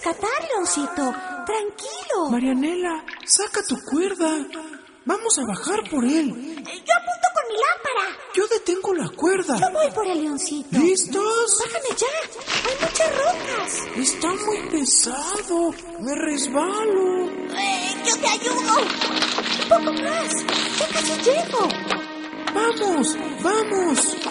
rescatar, Leoncito. Tranquilo. Marianela, saca tu cuerda. Vamos a bajar por él. Yo apunto con mi lámpara. Yo detengo la cuerda. Yo voy por el Leoncito. ¿Listos? Bájame ya. Hay muchas rocas. Está muy pesado. Me resbalo. Yo te ayudo. Un poco más. Ya casi llego. ¡Vamos! ¡Vamos!